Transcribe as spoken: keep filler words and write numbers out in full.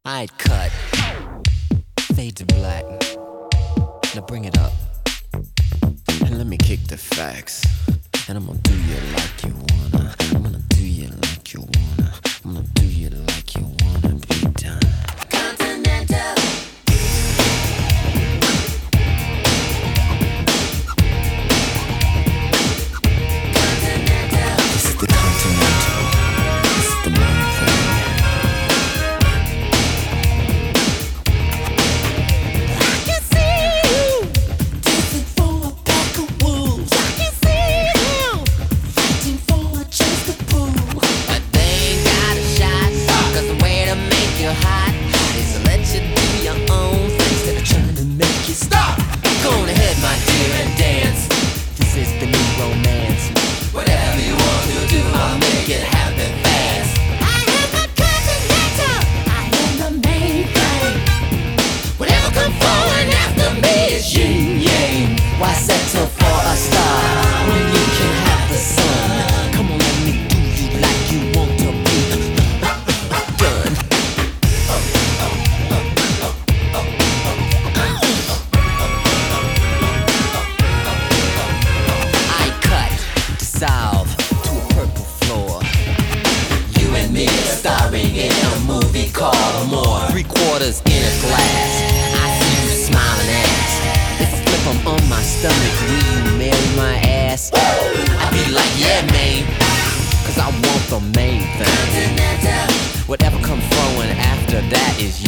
I'd cut, fade to black. Now bring it up, and let me kick the facts. And I'm gonna do you like you wanna. I'm gonna do you like you wanna. I'm gonna do you like you wanna be done. Continental. Continental. This is the Continental. This is the main thing. Why settle for a star when you can have the sun? Come on, let me do you like you want to be done. I cut, dissolve to a purple floor. You and me are starring in a movie called More. Three quarters in a glass. I see you smiling ass. I'm on my stomach, will you marry my ass? I be like, yeah, man, cause I want the main thing. Whatever comes forward after that is